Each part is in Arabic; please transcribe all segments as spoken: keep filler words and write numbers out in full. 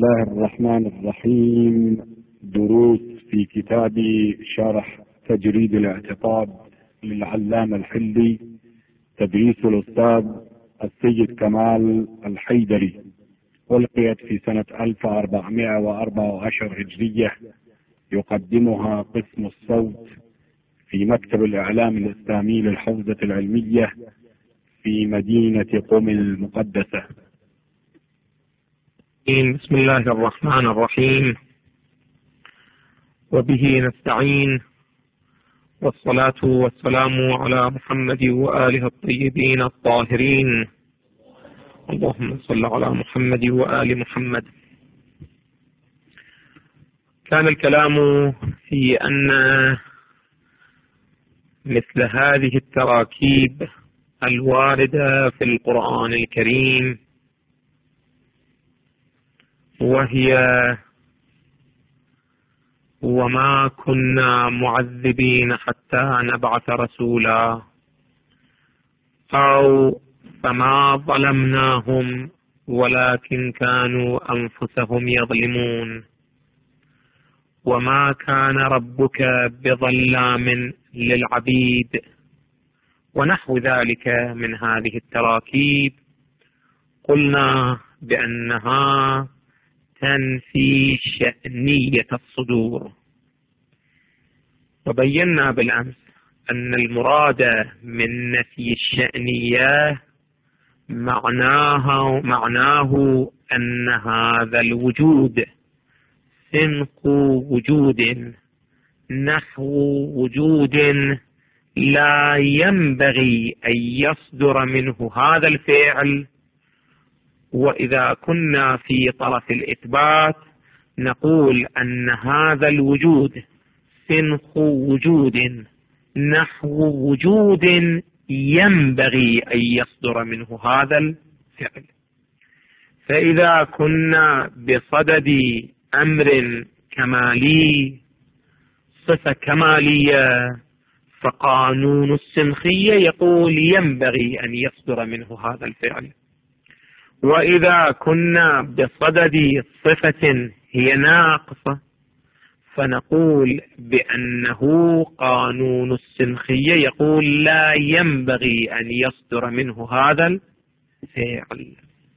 الله الرحمن الرحيم. دروس في كتاب شرح تجريد الاعتقاد للعلامة الحلي، تدريس الأستاذ السيد كمال الحيدري، ألقيت في سنة ألف وأربعمائة وأربعة عشر هجرية. يقدمها قسم الصوت في مكتب الإعلام الإسلامي للحوزة العلمية في مدينة قم المقدسة. بسم الله الرحمن الرحيم، وبه نستعين، والصلاة والسلام على محمد وآله الطيبين الطاهرين. اللهم صل على محمد وآل محمد. كان الكلام في أن مثل هذه التراكيب الواردة في القرآن الكريم، وهي وما كنا معذبين حتى نبعث رسولا، أو فما ظلمناهم ولكن كانوا أنفسهم يظلمون، وما كان ربك بظلام للعبيد، ونحو ذلك من هذه التراكيب، قلنا بأنها تنفي شأنية الصدور. وبينا بالأمس أن المراد من نفي الشأنية معناها معناه أن هذا الوجود سنق وجود نحو وجود لا ينبغي أن يصدر منه هذا الفعل. وإذا كنا في طرف الإثبات نقول أن هذا الوجود سنخ وجود نحو وجود ينبغي أن يصدر منه هذا الفعل. فإذا كنا بصدد أمر كمالي، صفة كمالية، فقانون السنخية يقول ينبغي أن يصدر منه هذا الفعل. وإذا كنا بصدد صفة هي ناقصة فنقول بأنه قانون السنخية يقول لا ينبغي أن يصدر منه هذا الفعل.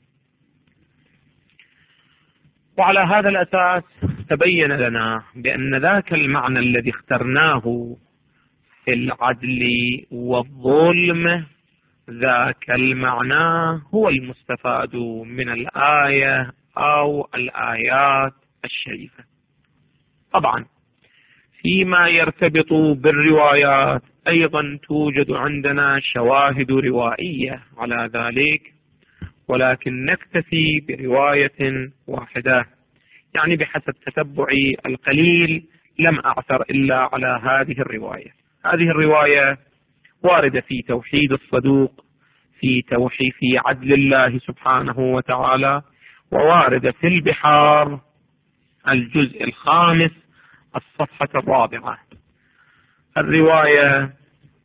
وعلى هذا الأساس تبين لنا بأن ذاك المعنى الذي اخترناه في العدل والظلم، ذاك المعنى هو المستفاد من الآية أو الآيات الشريفة. طبعا فيما يرتبط بالروايات أيضا توجد عندنا شواهد روائية على ذلك، ولكن نكتفي برواية واحدة، يعني بحسب تتبعي القليل لم أعثر إلا على هذه الرواية. هذه الرواية واردة في توحيد الصدوق، في توحيد في عدل الله سبحانه وتعالى، وواردة في البحار الجزء الخامس الصفحة الرابعة. الرواية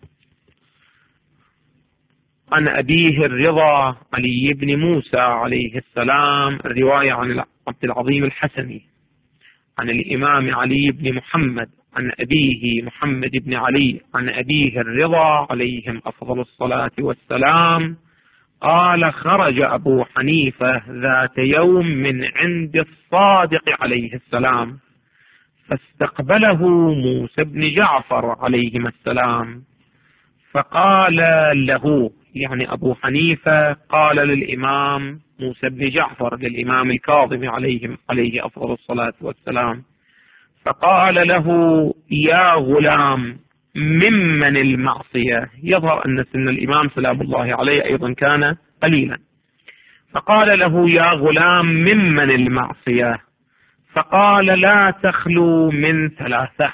عن أبيه الرضا علي بن موسى عليه السلام، الرواية عن عبد العظيم الحسني عن الإمام علي بن محمد عن أبيه محمد بن علي عن أبيه الرضا عليهم أفضل الصلاة والسلام قال: خرج أبو حنيفة ذات يوم من عند الصادق عليه السلام، فاستقبله موسى بن جعفر عليهما السلام، فقال له، يعني أبو حنيفة قال للإمام موسى بن جعفر للإمام الكاظم عليهم عليه أفضل الصلاة والسلام، فقال له: يا غلام ممن المعصية. يظهر أن سن الإمام سلام الله عليه أيضا كان قليلا. فقال له: يا غلام ممن المعصية؟ فقال: لا تخلو من ثلاثة.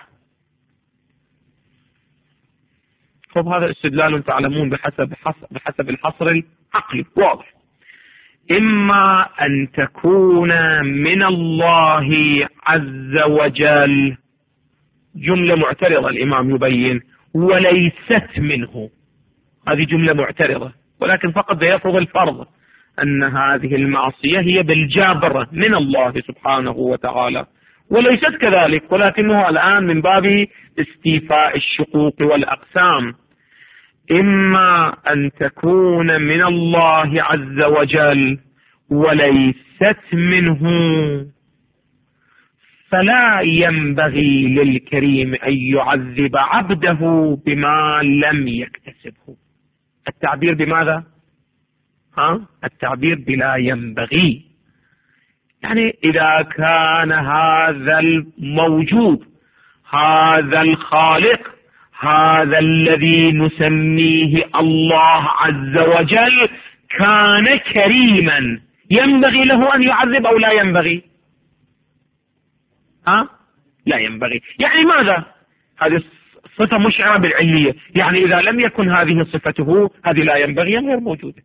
طب هذا استدلال تعلمون بحسب بحسب الحصر العقلي واضح. إما أن تكون من الله عز وجل، جملة معترضة الإمام يبين، وليست منه، هذه جملة معترضة، ولكن فقط يفرض الفرض أن هذه المعصية هي بالجبر من الله سبحانه وتعالى، وليست كذلك، ولكنه الآن من باب استيفاء الشقوق والأقسام. إما أن تكون من الله عز وجل وليست منه، فلا ينبغي للكريم أن يعذب عبده بما لم يكتسبه. التعبير بماذا؟ ها؟ التعبير بلا ينبغي، يعني إذا كان هذا الموجود، هذا الخالق، هذا الذي نسميه الله عز وجل كان كريما، ينبغي له أن يعذب أو لا ينبغي؟ ها؟ لا ينبغي. يعني ماذا؟ هذه الصفة مشعرة بالعلية، يعني إذا لم يكن هذه صفته هذه لا ينبغي غير موجودة.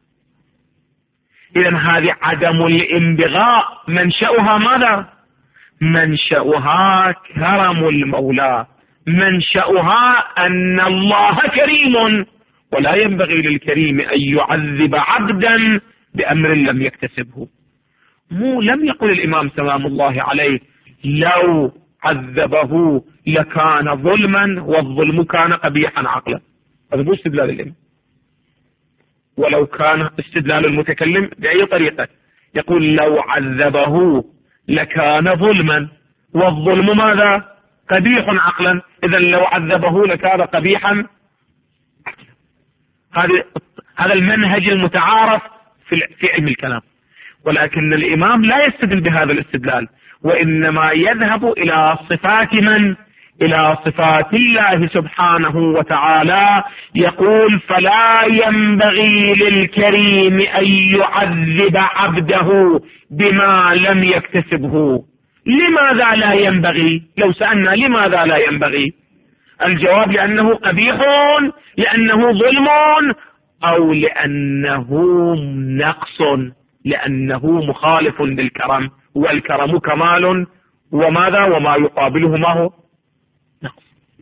إذن هذه عدم الانبغاء منشأها ماذا؟ منشأها كرم المولى، منشأها أن الله كريم، ولا ينبغي للكريم أن يعذب عبدا بأمر لم يكتسبه. مو لم يقل الإمام سلام الله عليه لو عذبه لكان ظلما والظلم كان قبيحا عقلا، هذا مو استدلال الإمام. ولو كان استدلال المتكلم بأي طريقة، يقول لو عذبه لكان ظلما والظلم ماذا؟ قبيح عقلا، إذا لو عذبه لكان قبيحا عقلا. هذا هذا المنهج المتعارف في في علم الكلام، ولكن الإمام لا يستدل بهذا الاستدلال، وإنما يذهب إلى صفات من؟ إلى صفات الله سبحانه وتعالى، يقول فلا ينبغي للكريم أن يعذب عبده بما لم يكتسبه. لماذا لا ينبغي؟ لو سألنا لماذا لا ينبغي، الجواب لأنه قبيح، لأنه ظلم، أو لأنه نقص، لأنه مخالف للكرم، والكرم كمال، وماذا؟ وما يقابله ما هو؟ نقص.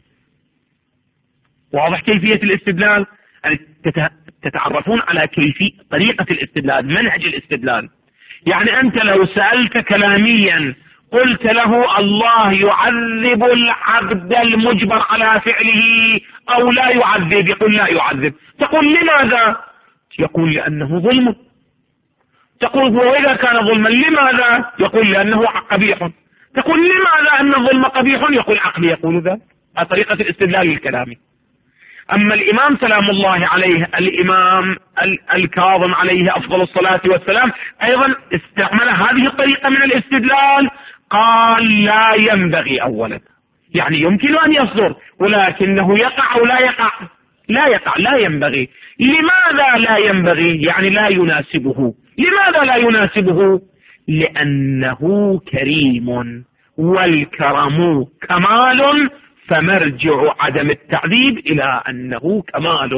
واضح كيفية الاستدلال؟ يعني تتعرفون على كيفية طريقة الاستدلال، منهج الاستدلال. يعني أنت لو سألت كلاميا قلت له الله يعذب العبد المجبر على فعله أو لا يعذب، يقول لا يعذب، تقول لماذا؟ يقول لأنه ظلم. تقول هو إذا كان ظلما لماذا؟ يقول لأنه قبيح. تقول لماذا أن الظلم قبيح؟ يقول عقلي يقول ذا. طريقة الاستدلال الكلامي. أما الإمام سلام الله عليه، الإمام الكاظم عليه أفضل الصلاة والسلام، أيضا استعمل هذه الطريقة من الاستدلال، قال لا ينبغي أولا، يعني يمكن أن يصدر ولكنه يقع أو لا يقع؟ لا يقع، لا ينبغي. لماذا لا ينبغي؟ يعني لا يناسبه. لماذا لا يناسبه؟ لأنه كريم، والكرم كمال، فمرجع عدم التعذيب إلى أنه كمال.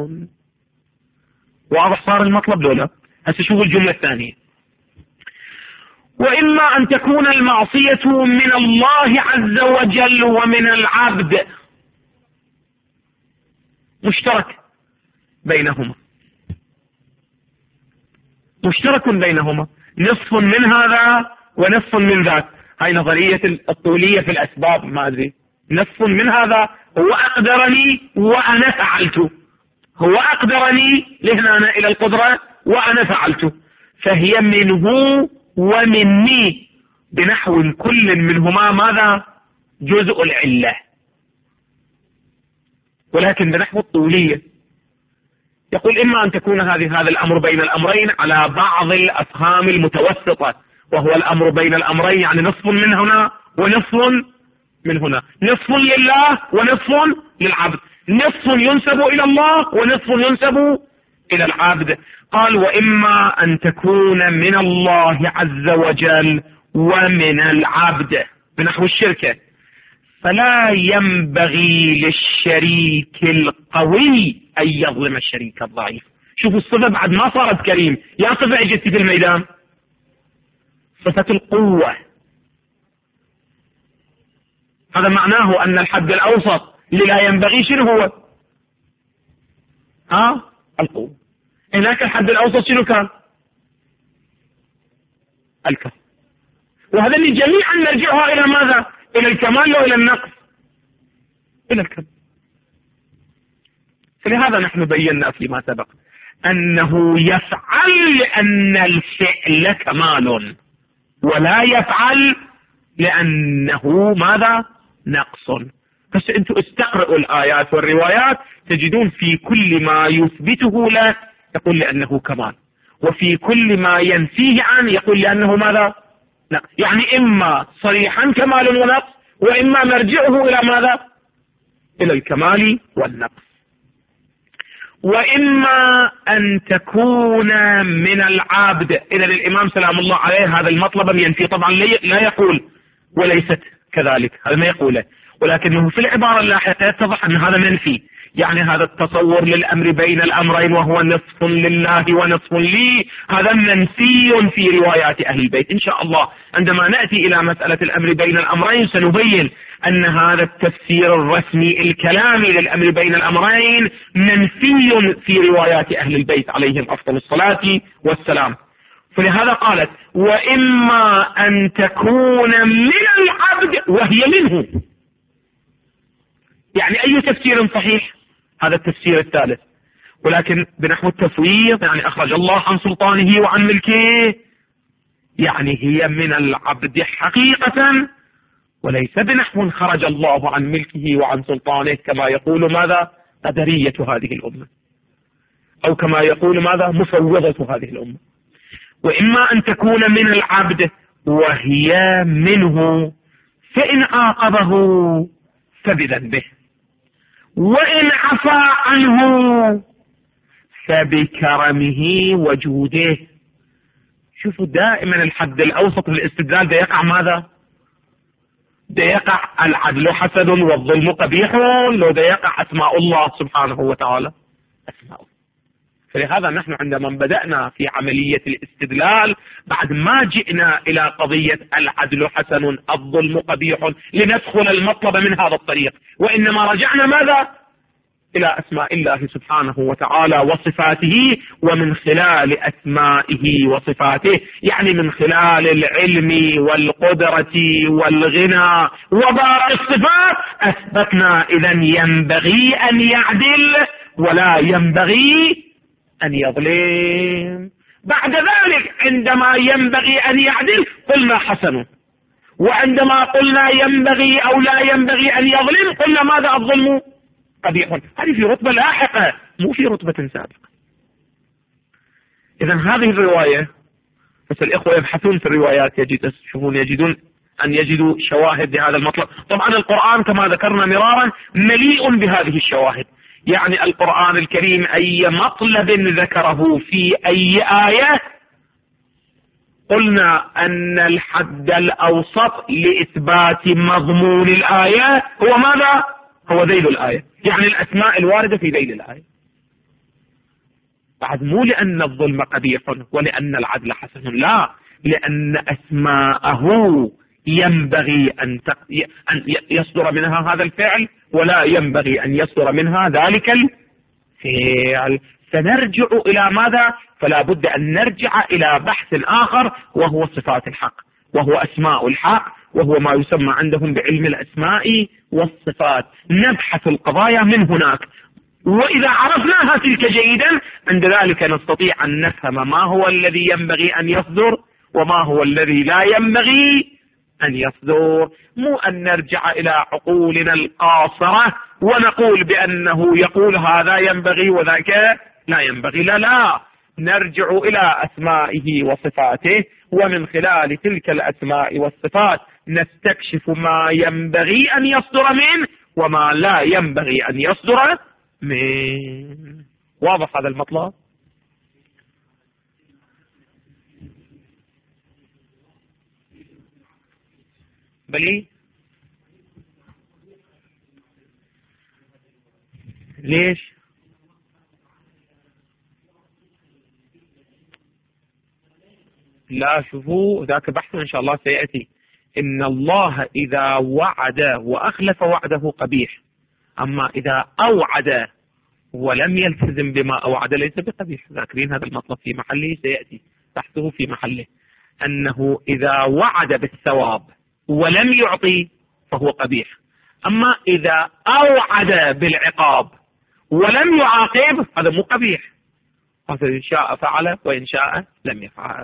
واضح صار المطلب لولا؟ هسه شوفوا الجملة الثانية، وإما أن تكون المعصية من الله عز وجل ومن العبد، مشترك بينهما، مشترك بينهما، نصف من هذا ونصف من ذاك. هاي نظرية الطولية في الأسباب، ما أدري، نصف من هذا هو أقدرني وأنا فعلت، هو أقدرني لهنا إلى القدرة وأنا فعلت، فهي منه ومني، بنحو كل منهما ماذا؟ جزء العلة، ولكن بنحو الطولية. يقول إما أن تكون هذه هذا الأمر بين الأمرين على بعض الأفهام المتوسطة، وهو الأمر بين الأمرين يعني نصف من هنا ونصف من هنا، نصف لله ونصف للعبد، نصف ينسب إلى الله ونصف ينسب إلى العبد. قال وإما أن تكون من الله عز وجل ومن العبد، بنحو الشركة، فلا ينبغي للشريك القوي أن يظلم الشريك الضعيف. شوفوا الصفة بعد ما صارت كريم، يا صفة اجت في الميدان، صفة القوة. هذا معناه أن الحد الأوسط لا ينبغي شنو هو؟ ها؟ القوة. هناك الحد الأوسط شنو كان؟ الكمال. وهذا اللي جميعا نرجعها إلى ماذا؟ إلى الكمال وإلى النقص؟ إلى الكمال. فلهذا نحن بينا فيما سبق أنه يفعل لأن الفعل كمال، ولا يفعل لأنه ماذا؟ نقص. بس أنتم استقرئوا الآيات والروايات تجدون في كل ما يثبته له يقول لأنه كمال، وفي كل ما ينفيه عنه يقول لأنه ماذا؟ نقص. يعني إما صريحا كمال ونقص، وإما مرجعه إلى ماذا؟ إلى الكمال والنقص. وإما أن تكون من العبد. إذا الإمام سلام الله عليه هذا المطلب ينفي، طبعا لا يقول وليست كذلك، هذا ما يقوله، ولكنه في العبارة اللاحقة يتضح أن هذا منفي. يعني هذا التصور للأمر بين الأمرين وهو نصف لله ونصف لي، هذا منفي في روايات أهل البيت. إن شاء الله عندما نأتي إلى مسألة الأمر بين الأمرين سنبين أن هذا التفسير الرسمي الكلامي للأمر بين الأمرين منفي في روايات أهل البيت عليهم أفضل الصلاة والسلام. فلهذا قالت وإما أن تكون من العبد وهي منه. يعني أي تفسير صحيح؟ هذا التفسير الثالث. ولكن بنحو التفويض يعني أخرج الله عن سلطانه وعن ملكه، يعني هي من العبد حقيقة، وليس بنحو خرج الله عن ملكه وعن سلطانه كما يقول ماذا؟ قدرية هذه الأمة، أو كما يقول ماذا؟ مفوضة هذه الأمة. وإما أن تكون من العبد وهي منه، فإن عاقبه فبذنبه، وإن عفى عنه فبكرمه وجوده. شوفوا دائما الحد الأوسط للاستدلال ده يقع ماذا؟ ده يقع العدل حسن والظلم قبيح، لو ده يقع أسماء الله سبحانه وتعالى أسماء. فلهذا نحن عندما بدأنا في عملية الاستدلال بعد ما جئنا إلى قضية العدل حسن الظلم قبيح لندخل المطلب من هذا الطريق، وإنما رجعنا ماذا؟ إلى أسماء الله سبحانه وتعالى وصفاته، ومن خلال أسمائه وصفاته يعني من خلال العلم والقدرة والغنى وبارك الصفات أثبتنا إذن ينبغي أن يعدل ولا ينبغي أن يظلم. بعد ذلك عندما ينبغي أن يعدل قلنا حسن، وعندما قلنا ينبغي أو لا ينبغي أن يظلم قلنا ماذا؟ الظلم قبيح. هذه في رتبة لاحقة مو في رتبة سابقة. إذن هذه الرواية، بس الإخوة يبحثون في الروايات يجد تشوفون يجدون أن يجدوا شواهد لهذا المطلب. طبعا القرآن كما ذكرنا مرارا مليء بهذه الشواهد. يعني القرآن الكريم أي مطلب ذكره في أي آية قلنا أن الحد الأوسط لإثبات مضمون الآية هو ماذا؟ هو ذيل الآية، يعني الأسماء الواردة في ذيل الآية. بعد مو لأن الظلم قبيح ولأن العدل حسن، لا، لأن أسماءه ينبغي أن يصدر منها هذا الفعل ولا ينبغي أن يصدر منها ذلك الفعل. فنرجع إلى ماذا؟ فلا بد أن نرجع إلى بحث آخر وهو صفات الحق، وهو أسماء الحق، وهو ما يسمى عندهم بعلم الأسماء والصفات. نبحث القضايا من هناك، وإذا عرفناها تلك جيدا عند ذلك نستطيع أن نفهم ما هو الذي ينبغي أن يصدر وما هو الذي لا ينبغي أن يصدر. مو أن نرجع إلى عقولنا القاصرة ونقول بأنه يقول هذا ينبغي وذاك لا ينبغي، لا لا، نرجع إلى أسمائه وصفاته، ومن خلال تلك الأسماء والصفات نستكشف ما ينبغي أن يصدر منه وما لا ينبغي أن يصدر منه. واضح هذا المطلب؟ بلي ليش؟ لا، شوفوا ذاك بحث إن شاء الله سيأتي. إن الله إذا وعد وأخلف وعده قبيح، أما إذا أوعد ولم يلتزم بما أوعد ليس بقبيح. ذاكرين هذا المطلب في محله، سيأتي بحثه في محله. أنه إذا وعد بالثواب ولم يعطي فهو قبيح، أما إذا أوعد بالعقاب ولم يعاقب هذا مو قبيح، هذا إن شاء فعل وإن شاء لم يفعل.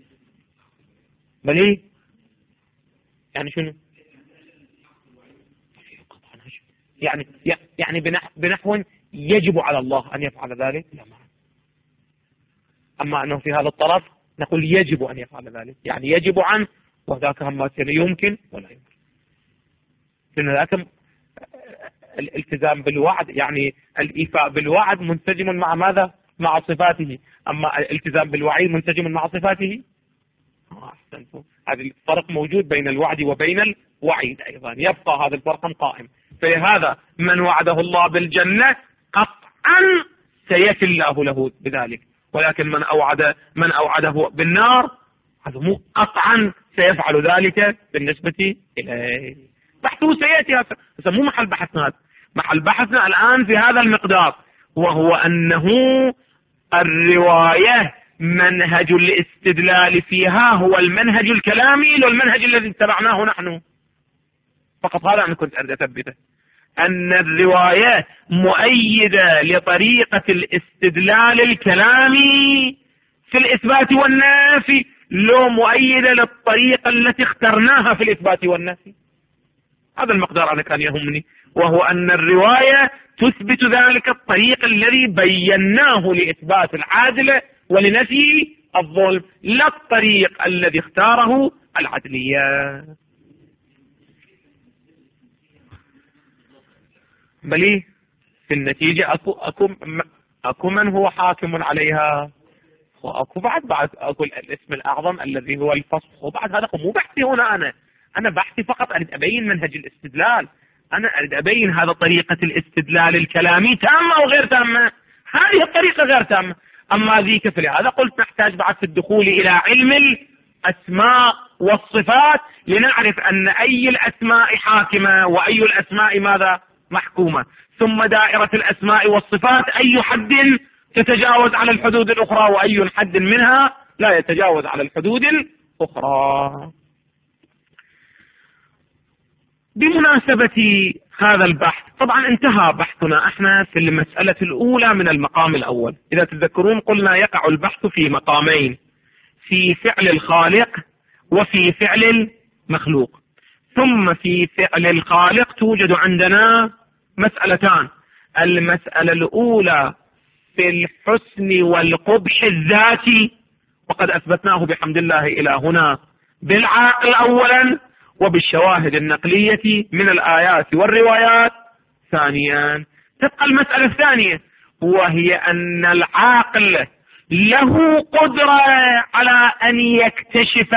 بل إيه؟ يعني شنو؟ يعني يعني بنحو يجب على الله أن يفعل ذلك، لا ما. أما أنه في هذا الطرف نقول يجب أن يفعل ذلك، يعني يجب عنه، وذاك هم يمكن ولا يمكن. لأن ذاك الالتزام بالوعد، يعني الإيفاء بالوعد منسجم مع ماذا؟ مع صفاته، أما الالتزام بالوعيد منسجم مع صفاته. أحسنتم. هذا الفرق موجود بين الوعد وبين الوعيد أيضا، يبقى هذا الفرق قائم. فلهذا من وعده الله بالجنة قطعا سيفي الله له بذلك، ولكن من أوعد من أوعده بالنار هذا مو قطعا سيفعل ذلك بالنسبة إليه. بحثه سيأتي، هذا مو محل بحثنا. هذا محل بحثنا الآن في هذا المقدار، وهو أنه الرواية منهج الاستدلال فيها هو المنهج الكلامي والمنهج الذي اتبعناه نحن. فقط هذا أنا كنت أريد أثبته، أن الرواية مؤيدة لطريقة الاستدلال الكلامي في الإثبات والنفي، لو مؤيدة للطريقة التي اخترناها في الإثبات والنفي. هذا المقدار أنا كان يهمني، وهو أن الرواية تثبت ذلك الطريق الذي بيناه لإثبات العادلة ولنفي الظلم، لا الطريق الذي اختاره العدلية. بل في النتيجة أكو, أكو, أكو من هو حاكم عليها، وأكو بعد بعد أقول الاسم الأعظم الذي هو الفصح، وبعد هذا مو بحثي هنا. أنا أنا بحثي فقط أريد أبين منهج الاستدلال، أنا أريد أبين هذا طريقة الاستدلال الكلامي تامة أو غير تامة. هذه الطريقة غير تامة، أما ذيك فلهذا قلت نحتاج بعد في الدخول إلى علم الأسماء والصفات لنعرف أن أي الأسماء حاكمة وأي الأسماء ماذا؟ محكومة. ثم دائرة الأسماء والصفات أي حد تتجاوز على الحدود الأخرى وأي حد منها لا يتجاوز على الحدود الأخرى. بمناسبة هذا البحث، طبعا انتهى بحثنا احنا في المسألة الأولى من المقام الأول. إذا تذكرون قلنا يقع البحث في مقامين، في فعل الخالق وفي فعل المخلوق. ثم في فعل الخالق توجد عندنا مسألتان. المسألة الأولى في الحسن والقبح الذاتي، وقد أثبتناه بحمد الله إلى هنا بالعاقل أولا وبالشواهد النقلية من الآيات والروايات ثانيا. تبقى المسألة الثانية، وهي أن العاقل له قدرة على أن يكتشف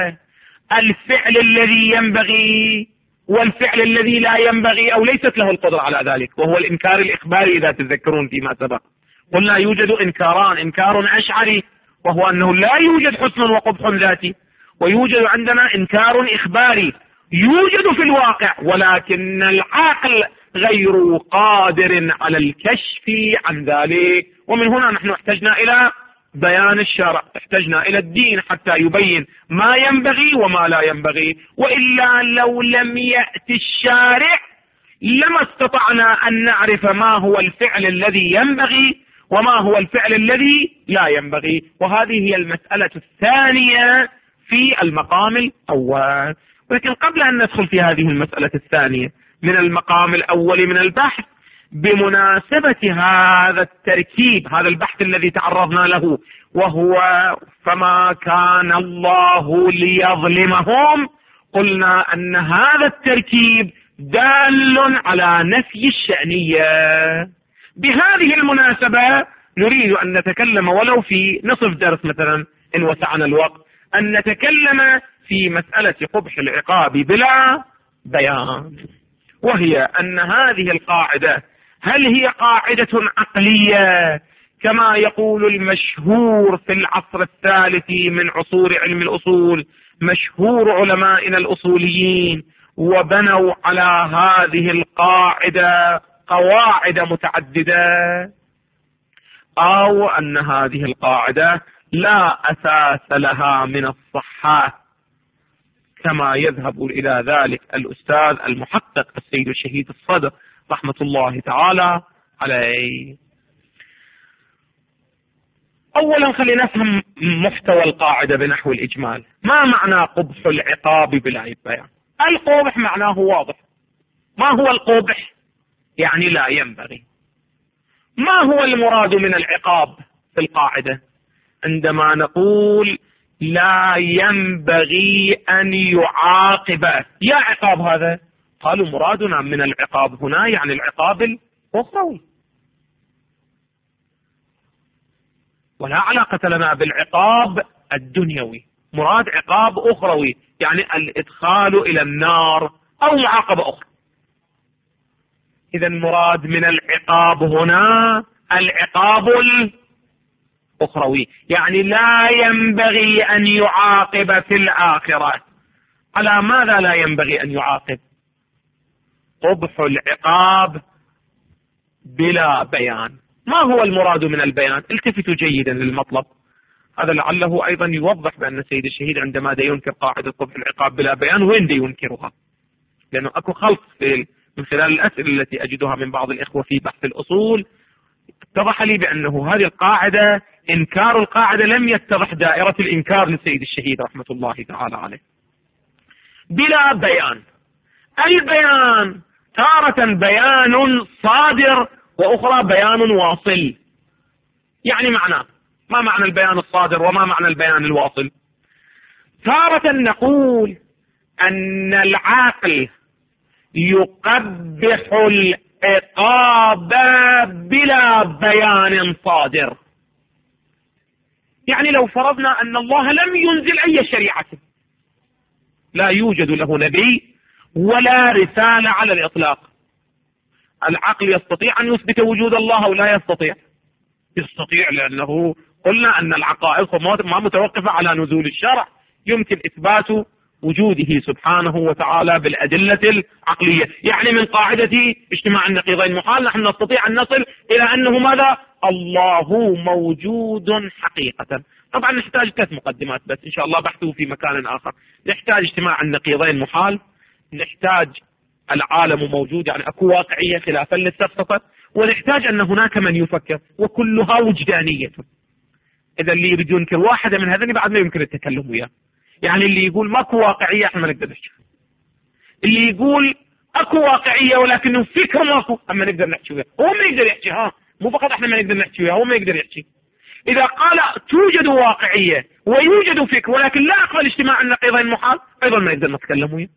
الفعل الذي ينبغي والفعل الذي لا ينبغي، أو ليست له القدرة على ذلك، وهو الإنكار الإخباري. إذا تتذكرون فيما سبق قلنا يوجد إنكاران، إنكار أشعري وهو أنه لا يوجد حسن وقبح ذاتي، ويوجد عندنا إنكار إخباري يوجد في الواقع ولكن العقل غير قادر على الكشف عن ذلك. ومن هنا نحن احتجنا إلى بيان الشرع، احتجنا إلى الدين حتى يبين ما ينبغي وما لا ينبغي، وإلا لو لم يأتي الشارع لما استطعنا أن نعرف ما هو الفعل الذي ينبغي وما هو الفعل الذي لا ينبغي. وهذه هي المسألة الثانية في المقام الأول. ولكن قبل أن ندخل في هذه المسألة الثانية من المقام الأول من البحث، بمناسبة هذا التركيب، هذا البحث الذي تعرضنا له، وهو فما كان الله ليظلمهم، قلنا أن هذا التركيب دال على نفي الشأنية. بهذه المناسبة نريد أن نتكلم ولو في نصف درس مثلا إن وسعنا الوقت، أن نتكلم في مسألة قبح العقاب بلا بيان، وهي أن هذه القاعدة هل هي قاعدة عقلية كما يقول المشهور في العصر الثالث من عصور علم الأصول، مشهور علمائنا الأصوليين، وبنوا على هذه القاعدة قواعد متعددة، أو أن هذه القاعدة لا أساس لها من الصحة، كما يذهب إلى ذلك الأستاذ المحقق السيد الشهيد الصدر رحمة الله تعالى عليه. أولا خلينا نفهم محتوى القاعدة بنحو الإجمال. ما معنى قبح العقاب بلا بيان؟ القبح معناه واضح. ما هو القبح؟ يعني لا ينبغي. ما هو المراد من العقاب في القاعدة؟ عندما نقول لا ينبغي أن يعاقب، يا عقاب هذا؟ قالوا مرادنا من العقاب هنا يعني العقاب الأخروي، ولا علاقة لنا بالعقاب الدنيوي. مراد عقاب أخروي يعني الإدخال إلى النار أو معاقبة أخرى. إذا مراد من العقاب هنا العقاب الأخروي، يعني لا ينبغي أن يعاقب في الآخرة. على ماذا لا ينبغي أن يعاقب؟ قبح العقاب بلا بيان. ما هو المراد من البيان؟ التفتوا جيدا للمطلب هذا، لعله أيضا يوضح بأن السيد الشهيد عندما دا ينكر قاعدة قبح العقاب بلا بيان وين دا ينكرها، لأنه أكو خلط في من خلال الأسئلة التي أجدها من بعض الإخوة في بحث الأصول. اتضح لي بأنه هذه القاعدة إنكار القاعدة لم يتضح دائرة الإنكار للسيد الشهيد رحمة الله تعالى عليه. بلا بيان، البيان تارة بيان صادر وأخرى بيان واصل. يعني معناه، ما معنى البيان الصادر وما معنى البيان الواصل؟ تارة نقول أن العاقل يقبح العقاب بلا بيان صادر. يعني لو فرضنا أن الله لم ينزل أي شريعة، لا يوجد له نبي ولا رسالة على الإطلاق، العقل يستطيع أن يثبت وجود الله أو لا يستطيع؟ يستطيع، لأنه قلنا أن العقائد ما متوقفة على نزول الشرع، يمكن إثبات وجوده سبحانه وتعالى بالأدلة العقلية. يعني من قاعدة اجتماع النقيضين محال، نحن نستطيع أن نصل إلى أنه ماذا؟ الله موجود حقيقة. طبعا نحتاج ثلاث مقدمات بس إن شاء الله بحثه في مكان آخر. نحتاج اجتماع النقيضين محال، نحتاج العالم موجود يعني أكو واقعية خلافا للسفسطة، ونحتاج أن هناك من يفكر، وكلها وجدانية. إذا اللي يريد ينكر واحدة من هذين بعد ما يمكن التكلم وياه. يعني اللي يقول ماكو واقعية احنا ما نقدر نحكي، اللي يقول اكو واقعية ولكنه فكر ماكو اما نقدر نحكي وياه، هو ما يقدر يحكي، ها مو فقط احنا ما نقدر نحكي وياه، هو ما يقدر يحكي. اذا قال توجد واقعية ويوجد فكر ولكن لا اقبل اجتماع النقيضين محال، ايضا ما نقدر نتكلم وياه.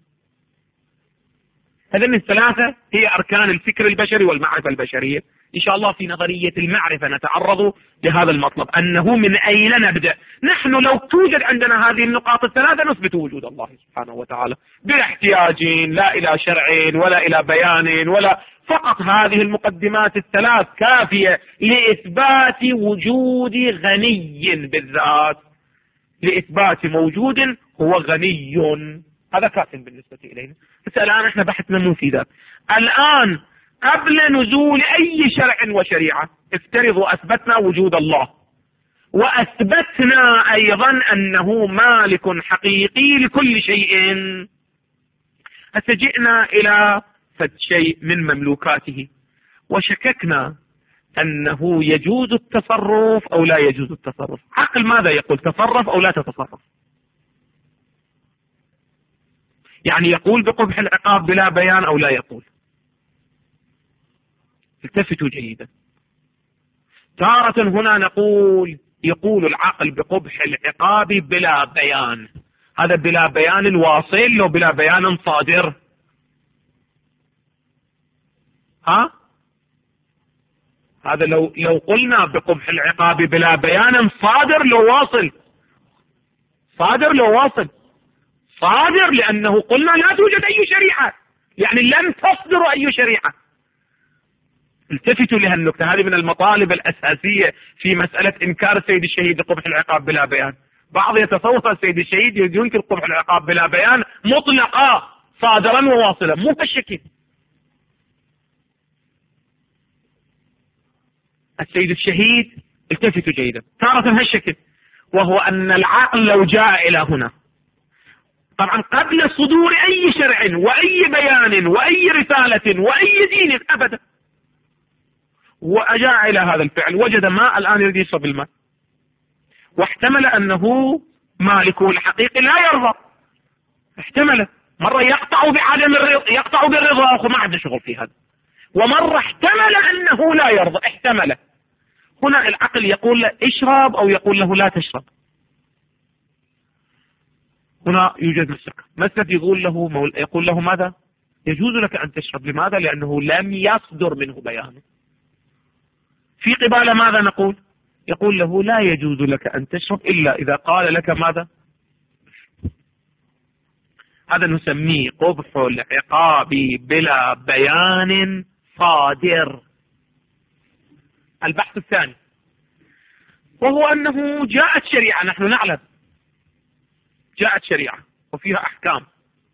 هذين الثلاثة هي أركان الفكر البشري والمعرفة البشرية. إن شاء الله في نظرية المعرفة نتعرض لهذا المطلب، أنه من أين نبدأ. نحن لو توجد عندنا هذه النقاط الثلاثة نثبت وجود الله سبحانه وتعالى بلا احتياج لا إلى شرع ولا إلى بيان ولا، فقط هذه المقدمات الثلاث كافية لإثبات وجود غني بالذات، لإثبات موجود هو غني، هذا كافٍ بالنسبة إلينا. بس الآن احنا بحثنا مو في ذات. الآن قبل نزول أي شرع وشريعة افترضوا أثبتنا وجود الله، وأثبتنا أيضا أنه مالك حقيقي لكل شيء. هسه جئنا إلى فد شيء من مملوكاته وشككنا أنه يجوز التصرف أو لا يجوز التصرف. عقل ماذا يقول؟ تصرف أو لا تتصرف؟ يعني يقول بقبح العقاب بلا بيان أو لا يقول؟ التفتوا جيدا. تارة هنا نقول يقول العقل بقبح العقاب بلا بيان، هذا بلا بيان الواصل وبلا بيان صادر. ها هذا لو لو قلنا بقبح العقاب بلا بيان صادر لو واصل، صادر لو واصل، صادر لأنه قلنا لا توجد أي شريعة، يعني لم تصدر أي شريعة. التفتوا لها النكتة هذه من المطالب الأساسية في مسألة إنكار السيد الشهيد بقبح العقاب بلا بيان. بعض يتصور السيد الشهيد ينكر قبح العقاب بلا بيان مطلقا صادرا وواصلا، مو بالشكل. السيد الشهيد التفتوا جيدا تارة هالشكل وهو أن العقل لو جاء إلى هنا، طبعا قبل صدور أي شرع وأي بيان وأي رسالة وأي دين أبدا، وأجاء إلى هذا الفعل وجد ماء الآن يريد يشرب الماء، واحتمل أنه مالكه الحقيقي لا يرضى، احتمل مرة يقطع بعدم الرضا، يقطع بالرضا أخو ما عنده شغل في هذا، ومرة احتمل أنه لا يرضى، احتمل. هنا العقل يقول له اشرب أو يقول له لا تشرب. هنا يوجد مسلك، مسلك يقول له مول... يقول له ماذا؟ يجوز لك أن تشرب. لماذا؟ لأنه لم يصدر منه بيان. في قبالة ماذا نقول؟ يقول له لا يجوز لك أن تشرب إلا إذا قال لك ماذا؟ هذا نسميه قبح العقاب بلا بيان صادر. البحث الثاني وهو أنه جاءت شريعة، نحن نعلم جاءت شريعة وفيها أحكام،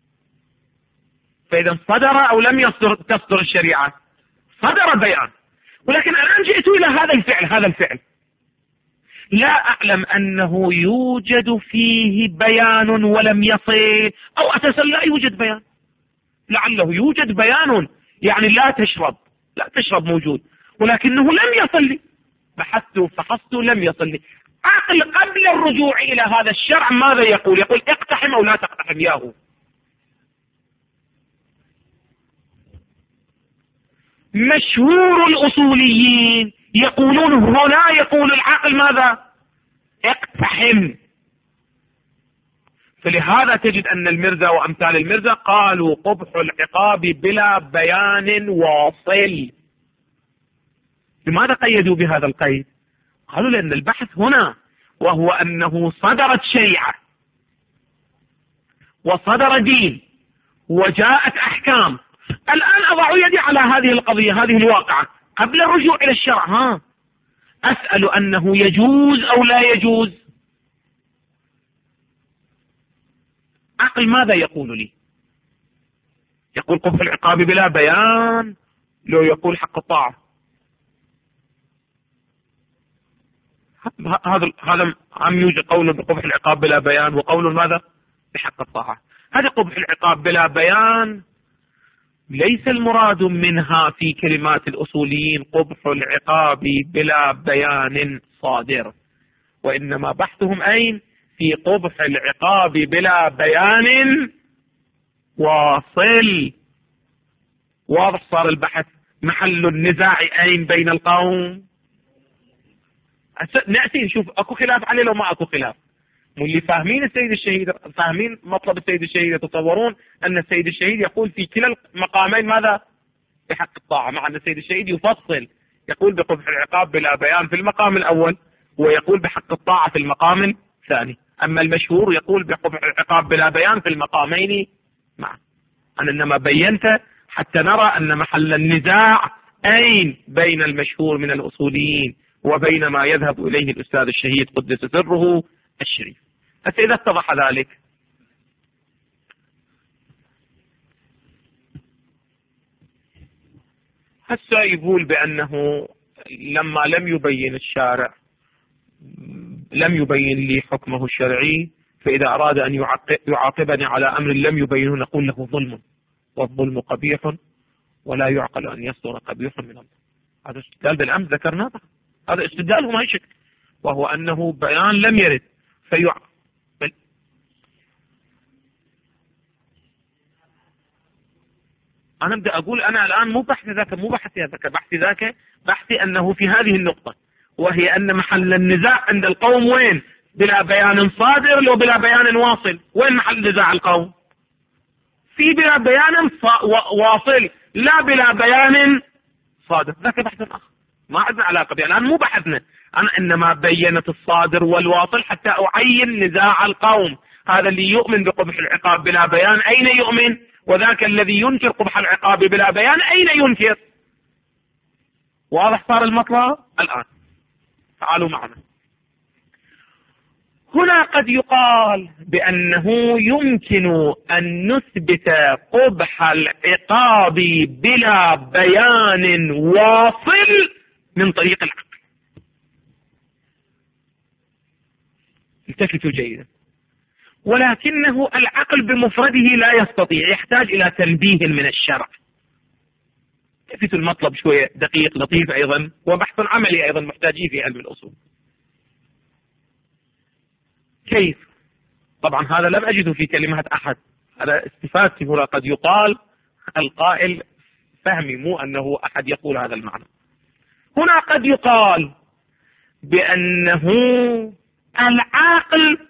فإذا صدر أو لم يصدر تصدر الشريعة، صدر بيان، ولكن الآن جئت إلى هذا الفعل، هذا الفعل لا أعلم أنه يوجد فيه بيان ولم يصل، أو أساسا لا يوجد بيان، لعله يوجد بيان يعني لا تشرب، لا تشرب موجود، ولكنه لم يصل لي، بحثت فحصت لم يصل لي. عقل قبل الرجوع إلى هذا الشرع ماذا يقول؟ يقول اقتحم أو لا تقتحم ياهو. مشهور الأصوليين يقولون هنا، يقول العقل ماذا؟ اقتحم. فلهذا تجد أن المرزا وأمثال المرزا قالوا قبح العقاب بلا بيان واصل. لماذا قيدوا بهذا القيد؟ قالوا لأن البحث هنا وهو أنه صدرت شريعة وصدر دين وجاءت أحكام. الآن أضع يدي على هذه القضية، هذه الواقعة قبل الرجوع إلى الشرع، ها أسأل أنه يجوز أو لا يجوز؟ عقل ماذا يقول لي؟ يقول قبح العقاب بلا بيان، لو يقول حق الطاعة. هذا هذا عم يوجد قول بقبح العقاب بلا بيان وقول ماذا؟ بحق الطاعة. هذا قبح العقاب بلا بيان ليس المراد منها في كلمات الأصوليين قبح العقاب بلا بيان صادر، وإنما بحثهم أين؟ في قبح العقاب بلا بيان واصل. واضح صار البحث. محل النزاع أين بين القوم؟ نأتي نشوف أكو خلاف عليه لو ما أكو خلاف. واللي فاهمين السيد الشهيد، فاهمين مطلب السيد الشهيد، يتصورون أن السيد الشهيد يقول في كلا المقامين ماذا؟ بحق الطاعة، مع أن السيد الشهيد يفصل، يقول بقبح العقاب بلا بيان في المقام الأول، ويقول بحق الطاعة في المقام الثاني. أما المشهور يقول بقبح العقاب بلا بيان في المقامين معا. أنا إنما بينت حتى نرى أن محل النزاع أين بين المشهور من الأصوليين وبين ما يذهب إليه الأستاذ الشهيد قدس سره الشريف. حتى إذا اتضح ذلك هسه يقول بأنه لما لم يبين الشارع، لم يبين لي حكمه الشرعي، فإذا أراد أن يعاقبني على أمر لم يبينه نقول له ظلم، والظلم قبيح ولا يعقل أن يصدر قبيح من الله. هذا استدلال بالأمس ذكرناه، هذا استدلال ما يشك، وهو أنه بيان لم يرد فيعقل. أنا بدي أقول أنا الآن مو بحثي ذاك، مو بحثي ذاك، بحثي ذاك بحثي أنه في هذه النقطة، وهي أن محل النزاع عند القوم وين؟ بلا بيان صادر لو بلا بيان واصل. وين محل نزاع القوم؟ في بلا بيان واصل، لا بلا بيان صادر. ذاك بحث آخر ما عندنا علاقة به، الآن مو بحثنا. أنا إنما بينت الصادر والواصل حتى أعين نزاع القوم. هذا اللي يؤمن بقبح العقاب بلا بيان أين يؤمن؟ وذاك الذي ينكر قبح العقاب بلا بيان أين ينكر؟ واضح صار المطلب الآن. تعالوا معنا. هنا قد يقال بأنه يمكن أن نثبت قبح العقاب بلا بيان واصل من طريق العقل. التفتوا جيدا. ولكنه العقل بمفرده لا يستطيع، يحتاج إلى تنبيه من الشرع. التفتوا المطلب شوية دقيق لطيف أيضا، وبحث عملي أيضا محتاجين في علم الأصول. كيف؟ طبعا هذا لم أجده في كلمات أحد، هذا استفادتي هنا. قد يقال القائل فهمي، مو أنه أحد يقول هذا المعنى. هنا قد يقال بأنه العاقل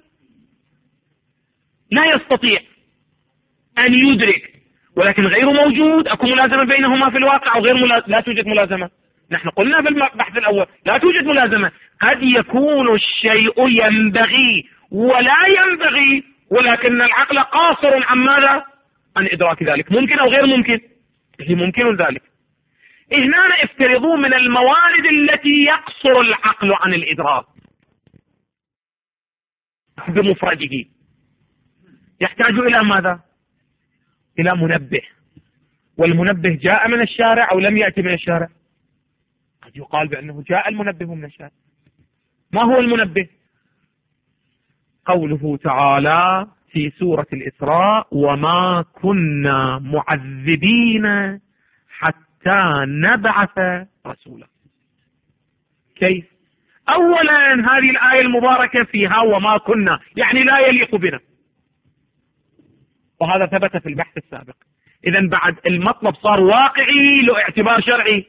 لا يستطيع أن يدرك، ولكن غير موجود. أكو ملازمة بينهما في الواقع أو غير ملازمة؟ لا توجد ملازمة. نحن قلنا في البحث الأول لا توجد ملازمة. قد يكون الشيء ينبغي ولا ينبغي، ولكن العقل قاصر عن ماذا؟ عن إدراك ذلك. ممكن أو غير ممكن؟ هي ممكن ذلك. هنا افترضوا من الموارد التي يقصر العقل عن الإدراك بمفرده، يحتاج إلى ماذا؟ إلى منبه. والمنبه جاء من الشارع أو لم يأتي من الشارع؟ قد يقال بأنه جاء المنبه من الشارع. ما هو المنبه؟ قوله تعالى في سورة الإسراء: وما كنا معذبين حتى نبعث رسولا. كيف؟ أولا هذه الآية المباركة فيها وما كنا، يعني لا يليق بنا، وهذا ثبت في البحث السابق. إذن بعد المطلب صار واقعي له اعتبار شرعي.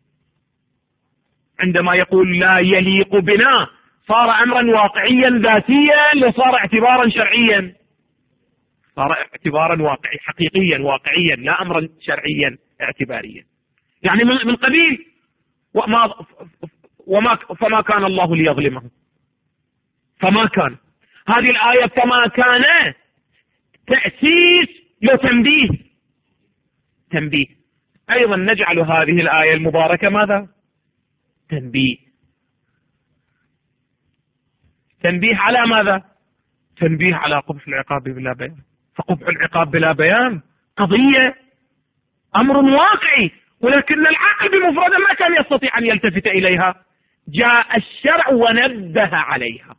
عندما يقول لا يليق بنا صار أمرا واقعيا ذاتيا، وصار اعتبارا شرعيا، صار اعتبارا واقعي حقيقيا واقعيا، لا أمرا شرعيا اعتباريا. يعني من قبيل وما, وما فما كان الله ليظلمهم، فما كان. هذه الآية فما كان تأسيس له تنبيه. تنبيه أيضا نجعل هذه الآية المباركة ماذا؟ تنبيه. تنبيه على ماذا؟ تنبيه على قبح العقاب بلا بيان. فقبح العقاب بلا بيان قضية أمر واقعي، ولكن العقل بمفرده ما كان يستطيع أن يلتفت إليها. جاء الشرع ونبه عليها.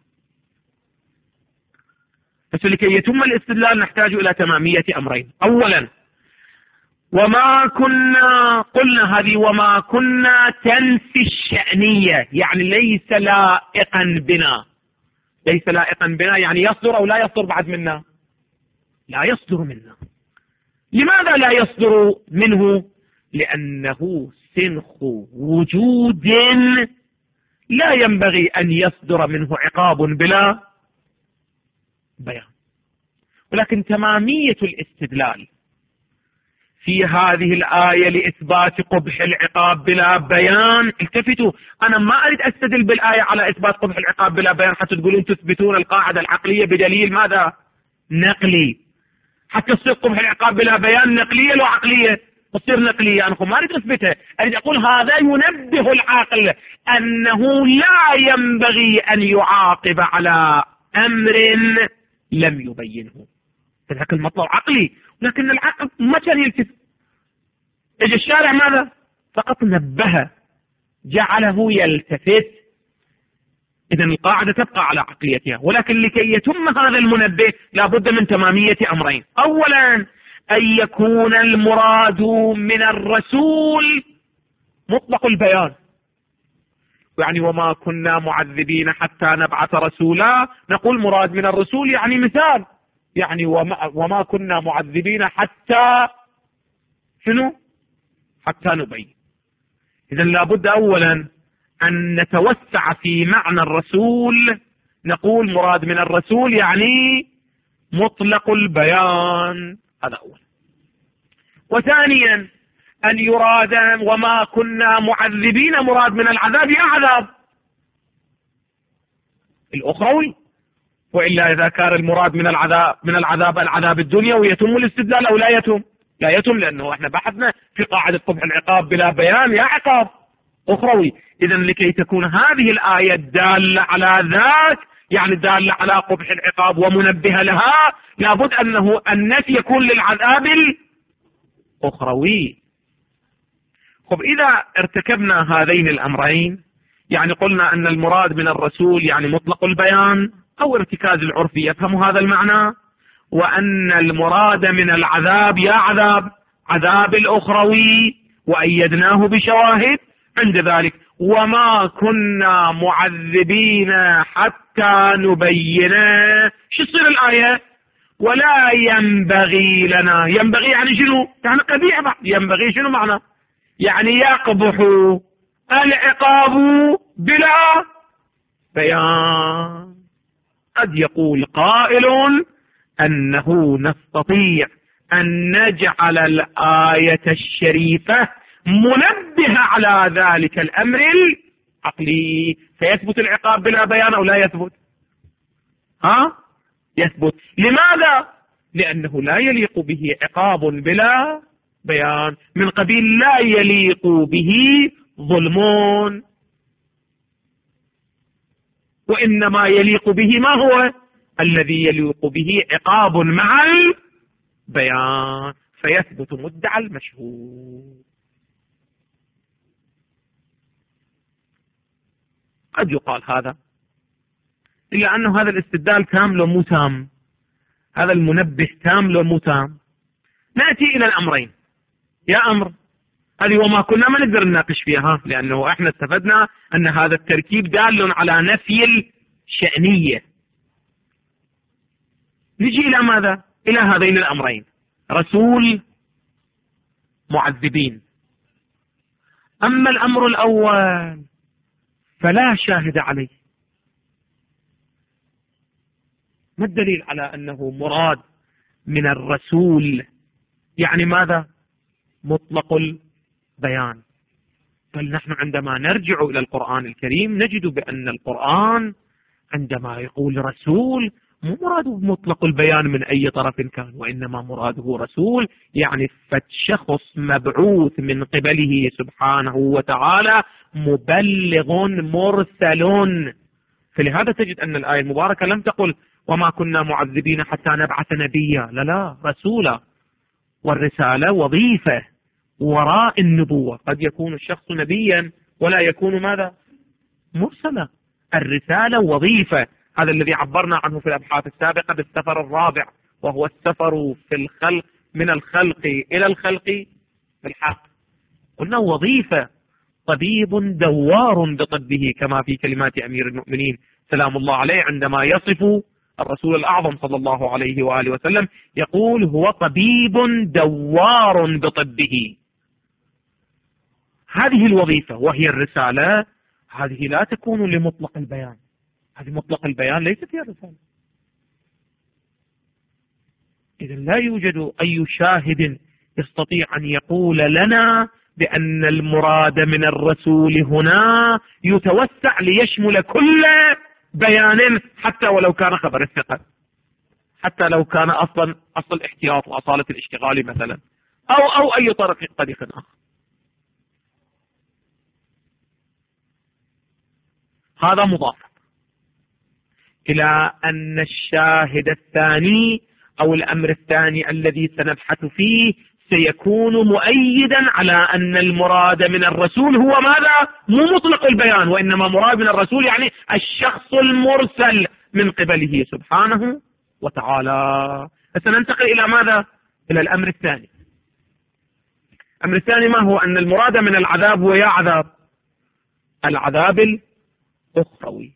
بس لكي يتم الاستدلال نحتاج إلى تمامية أمرين. أولا وما كنا، قلنا هذه وما كنا تنفي الشأنية، يعني ليس لائقا بنا. ليس لائقا بنا يعني يصدر أو لا يصدر بعد منا؟ لا يصدر منا. لماذا لا يصدر منه؟ لأنه سنخ وجود لا ينبغي أن يصدر منه عقاب بلا بيان. ولكن تمامية الاستدلال في هذه الآية لإثبات قبح العقاب بلا بيان، التفتوا، أنا ما أريد أستدل بالآية على إثبات قبح العقاب بلا بيان حتى تقولون تثبتون القاعدة العقلية بدليل ماذا؟ نقلي. حتى تصير قبح العقاب بلا بيان نقلية لو عقلية تصير نقلية. أنا ما أريد أثبتها، أريد أقول هذا ينبه العاقل أنه لا ينبغي أن يعاقب على أمر لم يبينه. فذاك المطلب عقلي، لكن العقل ما كان يلتفت. اجى الشارع ماذا؟ فقط نبه، جعله يلتفت. إذا القاعدة تبقى على عقليتها، ولكن لكي يتم هذا المنبه لابد من تمامية أمرين. أولا أن يكون المراد من الرسول مطلق البيان، يعني وما كنا معذبين حتى نبعث رسولا، نقول مراد من الرسول يعني مثال، يعني وما, وما كنا معذبين حتى شنو؟ حتى نبين. إذا لابد أولا أن نتوسع في معنى الرسول، نقول مراد من الرسول يعني مطلق البيان، هذا أولا. وثانيا أن يراد وما كنا معذبين مراد من العذاب يا عذاب الأخروي، وإلا إذا كان المراد من العذاب من العذاب العذاب الدنيوي يتم الاستدلال أو لا يتم؟ لا يتم، لأنه احنا بحثنا في قاعدة قبح العقاب بلا بيان يا عقاب أخروي. إذا لكي تكون هذه الآية دالة على ذاك، يعني دالة على قبح العقاب ومنبه لها، لابد أنه النفي يكون للعذاب الأخروي. خب إذا ارتكبنا هذين الأمرين، يعني قلنا أن المراد من الرسول يعني مطلق البيان، أو ارتكاز العرف يفهم هذا المعنى، وأن المراد من العذاب يا عذاب عذاب الأخروي، وأيدناه بشواهد عند ذلك وما كنا معذبين حتى نبين. شو تصير الآية؟ ولا ينبغي لنا، ينبغي يعني شنو؟ يعني قبيح بعد. ينبغي شنو معنى؟ يعني يقبح العقاب بلا بيان. قد يقول قائل أنه نستطيع أن نجعل الآية الشريفة منبه على ذلك الأمر العقلي، فيثبت العقاب بلا بيان أو لا يثبت؟ ها؟ يثبت. لماذا؟ لأنه لا يليق به عقاب بلا بيان، من قبيل لا يليق به ظلم، وإنما يليق به ما هو الذي يليق به عقاب مع البيان، فيثبت مدعى المشهود. قد يقال هذا، إلا أنه هذا الاستدلال تام لو مو تام، هذا المنبه تام لو مو تام. نأتي إلى الأمرين. يا أمر هذه وما كنا ما نقدر نناقش فيها، لأنه احنا استفدنا أن هذا التركيب دال على نفي الشأنية. نجي إلى ماذا؟ إلى هذين الأمرين، رسول معذبين. أما الأمر الأول فلا شاهد عليه. ما الدليل على أنه مراد من الرسول؟ يعني ماذا؟ مطلق البيان. بل نحن عندما نرجع إلى القرآن الكريم نجد بأن القرآن عندما يقول رسول مو مراده مطلق البيان من أي طرف كان، وإنما مراده رسول يعني فشخص مبعوث من قبله سبحانه وتعالى مبلغ مرسل. فلهذا تجد أن الآية المباركة لم تقل وما كنا معذبين حتى نبعث نبيا، لا لا، رسولا. والرسالة وظيفة وراء النبوة، قد يكون الشخص نبيا ولا يكون ماذا؟ مرسلا. الرسالة وظيفة، هذا الذي عبرنا عنه في الأبحاث السابقة بالسفر الرابع، وهو السفر في الخلق من الخلق إلى الخلق بالحق. قلنا وظيفة، طبيب دوار بطبه، كما في كلمات أمير المؤمنين سلام الله عليه عندما يصف الرسول الأعظم صلى الله عليه وآله وسلم يقول هو طبيب دوار بطبه. هذه الوظيفة وهي الرسالة، هذه لا تكون لمطلق البيان، هذه مطلق البيان ليست هي الرسالة. إذا لا يوجد أي شاهد يستطيع أن يقول لنا بأن المراد من الرسول هنا يتوسع ليشمل كل بيان، حتى ولو كان خبر الثقة، حتى لو كان أصلا أصل الاحتياط وأصالة الاشتغال مثلا، أو أو أي طريق طريق آخر. هذا مضاف إلى أن الشاهد الثاني أو الأمر الثاني الذي سنبحث فيه سيكون مؤيدا على أن المراد من الرسول هو ماذا؟ مو مطلق البيان، وإنما مراد من الرسول يعني الشخص المرسل من قبله سبحانه وتعالى. سننتقل إلى ماذا؟ إلى الأمر الثاني. الأمر الثاني ما هو؟ أن المراد من العذاب هو يا عذاب العذاب الأخروي.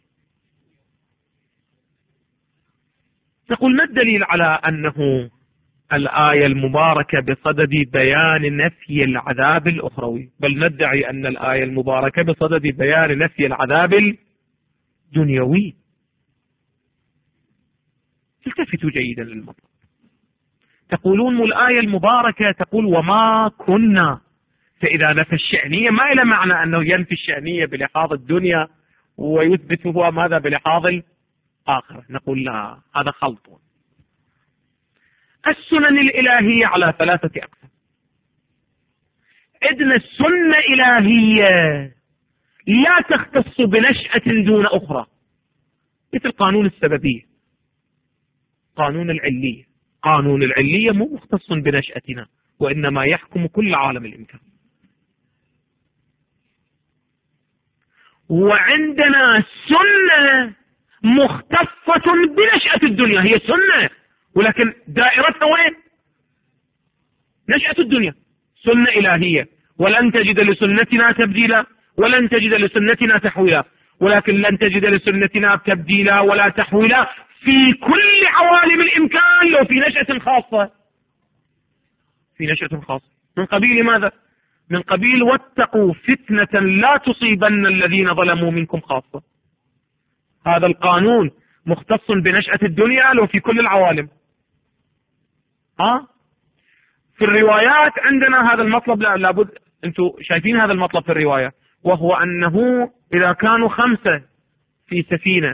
نقول ما الدليل على أنه الآية المباركة بصدد بيان نفي العذاب الأخروي، بل ندعي أن الآية المباركة بصدد بيان نفي العذاب الدنيوي؟ التفتوا جيدا للمطلب. تقولون الآية المباركة تقول وما كنا، فإذا نفى الشأنية ما إلى معنى أنه ينفي الشأنية بلحاظ الدنيا ويثبت هو ماذا بلحاظ الآخرة. نقول لا، هذا خلط. السنن الإلهية على ثلاثة أقسام. عندنا السنة إلهية لا تختص بنشأة دون أخرى، مثل قانون السببية، قانون العلية. قانون العلية مو مختص بنشأتنا، وإنما يحكم كل عالم الإمكان. وعندنا سنة مختصة بنشأة الدنيا، هي سنة ولكن دائرتها وين؟ نشأة الدنيا، سنة إلهية، ولن تجد لسنتنا تبديلا ولن تجد لسنتنا تحويلا، ولكن لن تجد لسنتنا تبديلا ولا تحويلا في كل عوالم الإمكان لو في نشأة خاصة، في نشأة خاصة من قبيل ماذا؟ من قبيل واتقوا فتنة لا تصيبن الذين ظلموا منكم خاصة. هذا القانون مختص بنشأة الدنيا لو في كل العوالم. ها؟ في الروايات عندنا هذا المطلب، لا لابد انتم شايفين هذا المطلب في الرواية، وهو أنه إذا كانوا خمسة في سفينة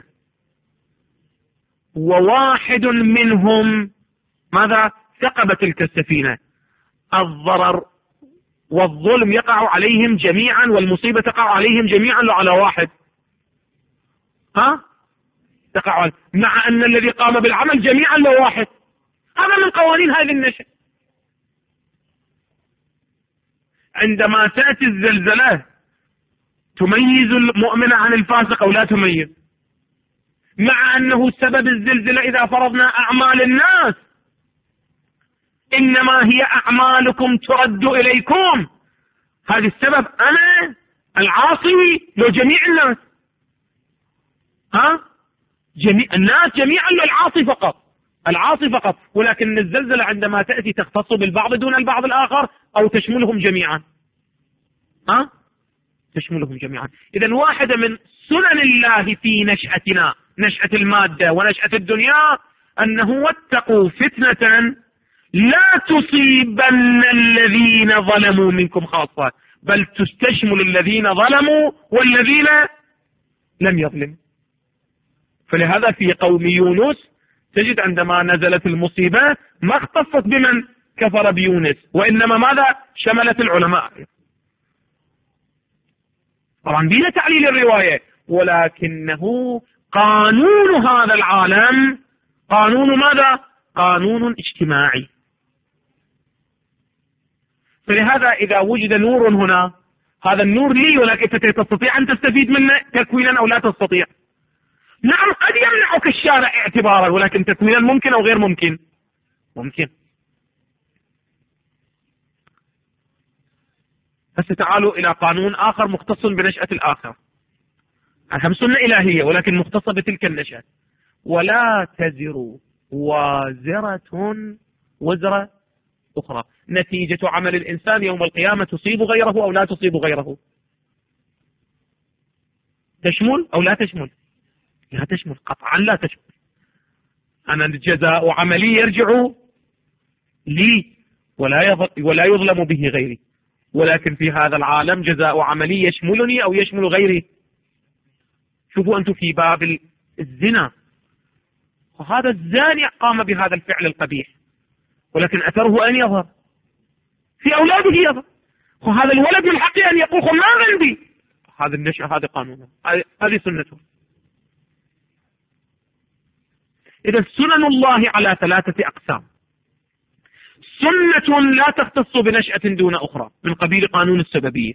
وواحد منهم ماذا؟ ثقب تلك السفينة، الضرر والظلم يقع عليهم جميعا والمصيبة تقع عليهم جميعا لو على واحد. ها؟ تقع على، مع أن الذي قام بالعمل جميعا لو واحد. هذا من قوانين هذه النشأة. عندما تأتي الزلزلة تميز المؤمن عن الفاسق أو لا تميز؟ مع أنه سبب الزلزلة إذا فرضنا أعمال الناس، إنما هي أعمالكم ترد إليكم، هذا السبب أنا العاصي لو جميع الناس. ها؟ جميع الناس جميعا لو العاصي فقط، العاصي فقط، ولكن الزلزلة عندما تأتي تختص بالبعض دون البعض الآخر أو تشملهم جميعا. ها؟ تشملهم جميعا. إذن واحدة من سنن الله في نشأتنا، نشأة المادة ونشأة الدنيا، أنه واتقوا فتنة لا تصيبن الذين ظلموا منكم خاصة، بل تستشمل الذين ظلموا والذين لم يظلموا. فلهذا في قوم يونس تجد عندما نزلت المصيبة ما اختصت بمن كفر بيونس، وإنما ماذا؟ شملت العلماء. طبعا بلا تعليل الرواية، ولكنه قانون هذا العالم قانون ماذا؟ قانون اجتماعي. فلهذا إذا وجد نور هنا، هذا النور لي، ولكن تستطيع أن تستفيد منه تكوينا أو لا تستطيع. نعم قد يمنعك الشارع اعتبارا، ولكن تكوينا ممكن أو غير ممكن؟ ممكن. هسه تعالوا إلى قانون آخر مختص بنشأة الآخر. هم سنة إلهية ولكن مختصة بتلك النشأة. ولا تزر وازرة وزر أخرى، نتيجة عمل الإنسان يوم القيامة تصيب غيره أو لا تصيب غيره؟ تشمل أو لا تشمل؟ لا تشمل، قطعا لا تشمل. أنا الجزاء عملي يرجع لي ولا ولا يظلم به غيري، ولكن في هذا العالم جزاء عملي يشملني أو يشمل غيري. شوفوا أنتم في باب الزنا، وهذا الزاني قام بهذا الفعل القبيح، ولكن أثره أن يظهر في أولاده يظهر، وهذا الولد من حقه أن يقول ما عندي. هذا النشأة، هذا قانونه، هذه سنته. إذا سنن الله على ثلاثة أقسام: سنة لا تختص بنشأة دون أخرى من قبيل قانون السببية،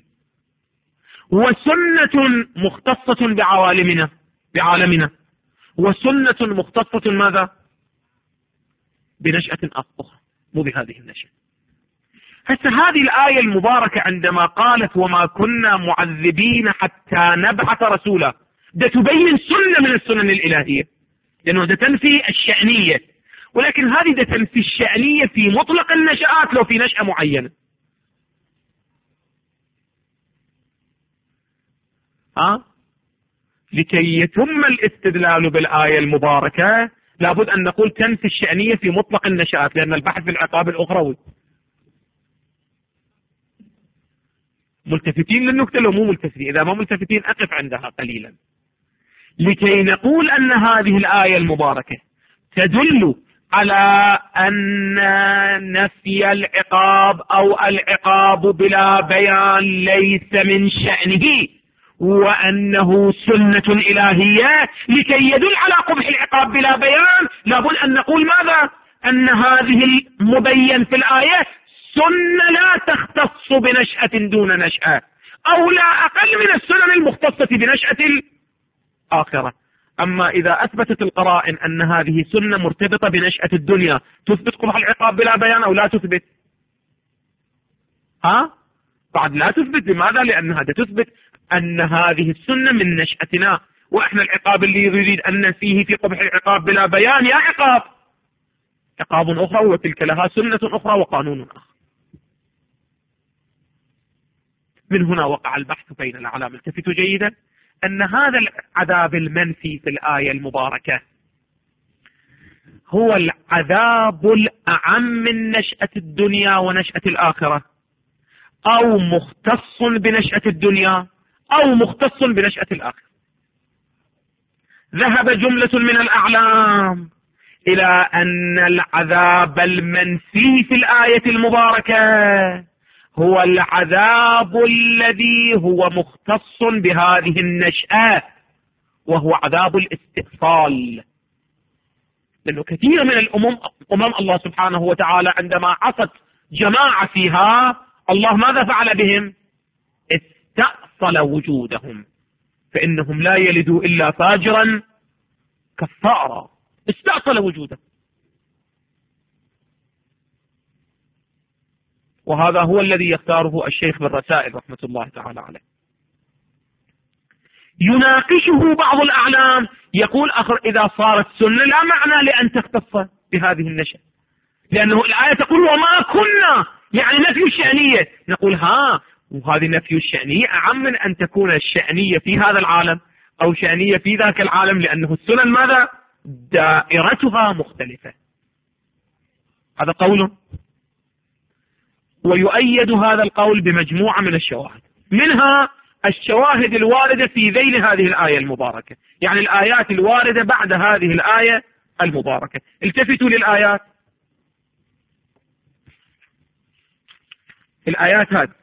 وسنة مختصة بعوالمنا بعالمنا، وسنة مختصة ماذا؟ بنشأة أخرى مو بهذه النشأة. هسه هذه الآية المباركة عندما قالت وما كنا معذبين حتى نبعث رسولا، ده تبين سنة من السنن الإلهية، لأنه ده تنفي الشأنية، ولكن هذه ده تنفي الشأنية في مطلق النشآت لو في نشأة معينة. ها؟ لكي يتم الاستدلال بالآية المباركة لابد أن نقول تنفي الشأنية في مطلق النشآت، لأن البحث في العقاب الأخروي. ملتفتين للنكتة لو مو ملتفتين؟ إذا ما ملتفتين أقف عندها قليلا. لكي نقول أن هذه الآية المباركة تدل على أن نفي العقاب أو العقاب بلا بيان ليس من شأنه، وأنه سنة إلهية. لكي يدل على قبح العقاب بلا بيان لابد أن نقول ماذا؟ أن هذه المبين في الآية سنة لا تختص بنشأة دون نشأة، أو لا أقل من السنن المختصة بنشأة الآخرة. أما إذا أثبتت القرائن أن هذه سنة مرتبطة بنشأة الدنيا، تثبت قبح العقاب بلا بيان أو لا تثبت؟ ها؟ بعد لا تثبت. لماذا؟ لأنها تثبت أن هذه السنة من نشأتنا، وإحنا العقاب اللي يريد أن نفيه في قبح العقاب بلا بيان يا عقاب عقاب أخرى، وتلك لها سنة أخرى وقانون آخر. من هنا وقع البحث بين الأعلام. التفتوا جيدا أن هذا العذاب المنفي في الآية المباركة هو العذاب الأعم من نشأة الدنيا ونشأة الآخرة، أو مختص بنشأة الدنيا أو مختص بنشأة الآخرة. ذهب جملة من الأعلام إلى أن العذاب المنفي في الآية المباركة هو العذاب الذي هو مختص بهذه النشأة، وهو عذاب الاستئصال. لأنه كثير من الأمم أمم الله سبحانه وتعالى عندما عصت جماعة فيها، الله ماذا فعل بهم؟ استأصل وجودهم، فإنهم لا يلدوا إلا فاجرا كفارا. استأصل وجوده. وهذا هو الذي يختاره الشيخ بالرسائل رحمة الله تعالى عليه. يناقشه بعض الأعلام يقول أخر إذا صارت سنة لا معنى لأن تختص بهذه النشأة، لأنه الآية تقول وما كنا، يعني نفي الشأنية. نقول ها، وهذه نفي الشأنية أعم من أن تكون الشأنية في هذا العالم أو شأنية في ذاك العالم، لأنه السنن ماذا؟ دائرتها مختلفة. هذا قول. ويؤيد هذا القول بمجموعة من الشواهد، منها الشواهد الواردة في ذيل هذه الآية المباركة، يعني الآيات الواردة بعد هذه الآية المباركة. التفتوا للآيات. الآيات هذه: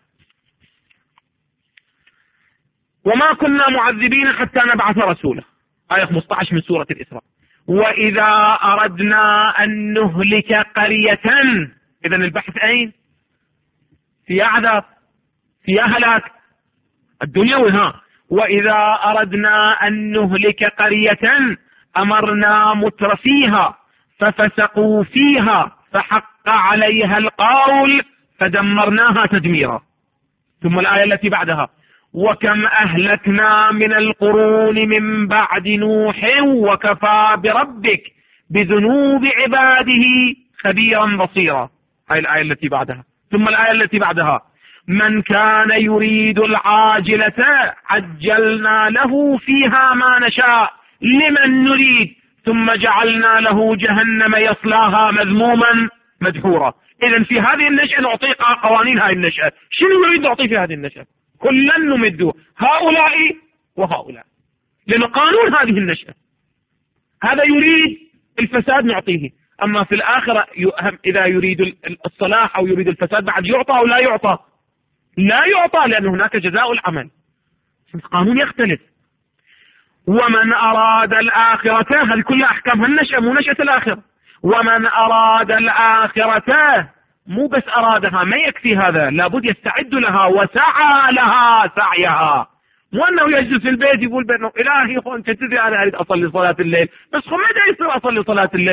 وما كنا معذبين حتى نبعث رسولا، آية خمسة عشر من سورة الإسراء. وإذا أردنا أن نهلك قرية، إذا البحث أين؟ في عذاب، في هلاك الدنيوي. ها، وإذا أردنا أن نهلك قرية أمرنا مترفيها ففسقوا فيها فحق عليها القول فدمرناها تدميرا. ثم الآية التي بعدها: وكم أهلكنا من القرون من بعد نوح وكفى بربك بذنوب عباده خبيرا بصيرا. هاي الآية التي بعدها. ثم الآية التي بعدها: من كان يريد العاجلة عجلنا له فيها ما نشاء لمن نريد ثم جعلنا له جهنم يصلاها مذموما مدحورا. إذن في هذه النشأة نعطيه قوانين هذه النشأة. شنو نريد نعطيه في هذه النشأة؟ كلا نمد هؤلاء وهؤلاء، لأن قانون هذه النشأة هذا يريد الفساد نعطيه. أما في الآخرة إذا يريد الصلاح أو يريد الفساد بعد يعطى أو لا يعطى؟ لا يعطى، لأن هناك جزاء العمل. القانون يختلف. ومن أراد الآخرة، هذه كلها أحكام النشأة مو نشأة الآخرة. ومن أراد الآخرة، مو بس أرادها، ما يكفي هذا، لابد يستعد لها وسعى لها سعيها. مو أنه يجلس في البيت يقول بأنه إلهي خو أنت تدري أنا أريد أصلي صلاة الليل، بس خو متى يصير أصلي صلاة الليل؟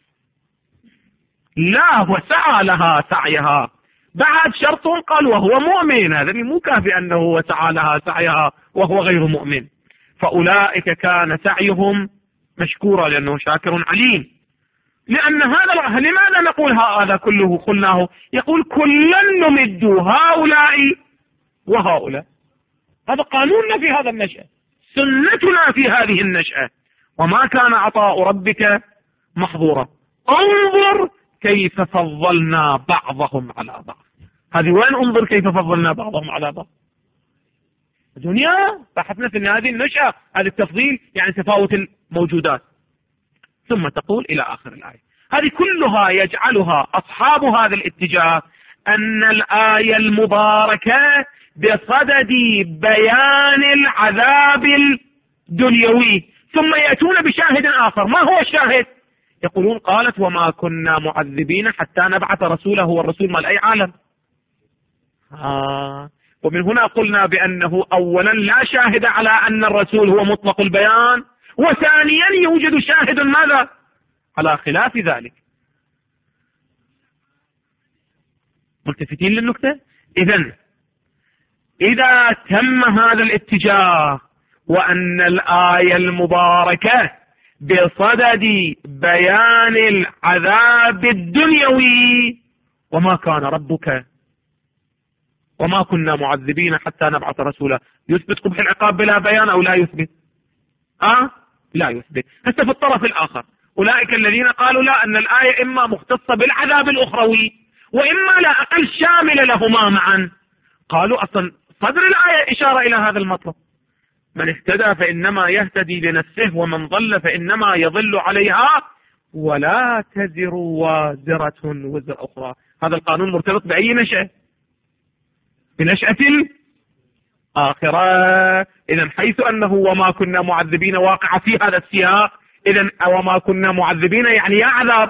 لا، وسعى لها سعيها. بعد شرط قال وهو مؤمن، هذا مو كافي أنه وسعى لها سعيها وهو غير مؤمن. فأولئك كان سعيهم مشكورا لأنه شاكر عليم. لأن هذا، لماذا نقول هذا كله قلناه؟ يقول كلا نمد هؤلاء وهؤلاء. هذا قانوننا في هذا النشأة، سنتنا في هذه النشأة. وما كان عطاء ربك محظورا. انظر كيف فضلنا بعضهم على بعض. هذه وين انظر كيف فضلنا بعضهم على بعض؟ الدنيا بحثنا في هذه النشأة، هذا التفضيل يعني تفاوت الموجودات. ثم تقول إلى آخر الآية. هذه كلها يجعلها أصحاب هذا الاتجاه أن الآية المباركة بصدد بيان العذاب الدنيوي، ثم يأتون بشاهد آخر. ما هو الشاهد؟ يقولون قالت وما كنا معذبين حتى نبعث رسوله. والرسول مال أي عالم؟ آه. ومن هنا قلنا بأنه أولا لا شاهد على أن الرسول هو مطلق البيان، وثانيا يوجد شاهد ماذا على خلاف ذلك. ملتفتين للنكتة؟ إذن إذا تم هذا الاتجاه وأن الآية المباركة بصدد بيان العذاب الدنيوي، وما كان ربك وما كنا معذبين حتى نبعث رسولا، يثبت قبح العقاب بلا بيان أو لا يثبت؟ آه لا يثبت. هسه في الطرف الآخر أولئك الذين قالوا لا، أن الآية إما مختصة بالعذاب الأخروي وإما لا أقل شاملة لهما معا. قالوا أصلا صدر الآية إشارة إلى هذا المطلب: من اهتدى فإنما يهتدي لنفسه ومن ضل فإنما يضل عليها ولا تزر وازرة وزر أخرى. هذا القانون مرتبط بأي نشأة؟ بنشأة الآخرة. إذن حيث أنه وما كنا معذبين واقع في هذا السياق، إذن وما كنا معذبين يعني يا عذاب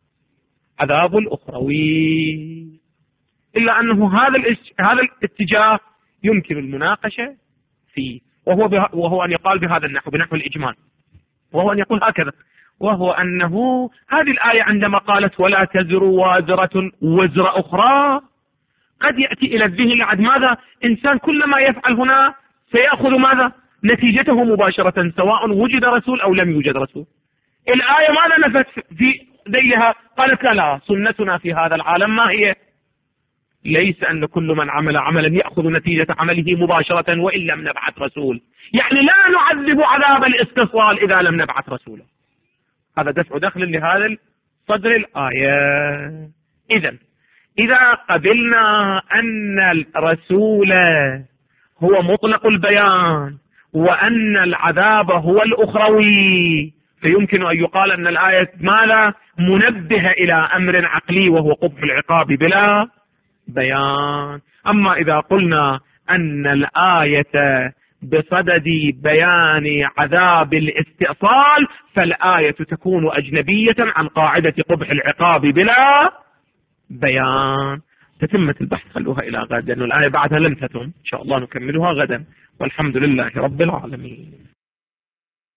عذاب الأخروي. إلا أنه هذا هذا الاتجاه يمكن المناقشة فيه، وهو به وهو أن يقال بهذا النحو، بنحو الإجمال، وهو أن يقول هكذا: وهو أنه هذه الآية عندما قالت ولا تزر وازرة وزر أخرى، قد يأتي إلى الذهن بعد ماذا؟ إنسان كلما يفعل هنا سيأخذ ماذا؟ نتيجته مباشرة، سواء وجد رسول أو لم يوجد رسول. الآية ماذا نفت في ذيلها؟ قالت لا لا، سنتنا في هذا العالم ما هي؟ ليس أن كل من عمل عملا يأخذ نتيجة عمله مباشرة وإن لم نبعث رسول، يعني لا نعذب عذاب الاستئصال إذا لم نبعث رسولا. هذا دفع دخل لهذا صدر الآية. إذن إذا قبلنا أن الرسول هو مطلق البيان وأن العذاب هو الأخروي، فيمكن أن يقال أن الآية ماذا؟ منبه إلى أمر عقلي وهو قبح العقاب بلا بيان. أما إذا قلنا أن الآية بصدد بيان عذاب الاستئصال، فالآية تكون أجنبية عن قاعدة قبح العقاب بلا بيان. تتمة البحث خلوها إلى غد، لأن الآية بعدها لم تتم، إن شاء الله نكملها غدا، والحمد لله رب العالمين.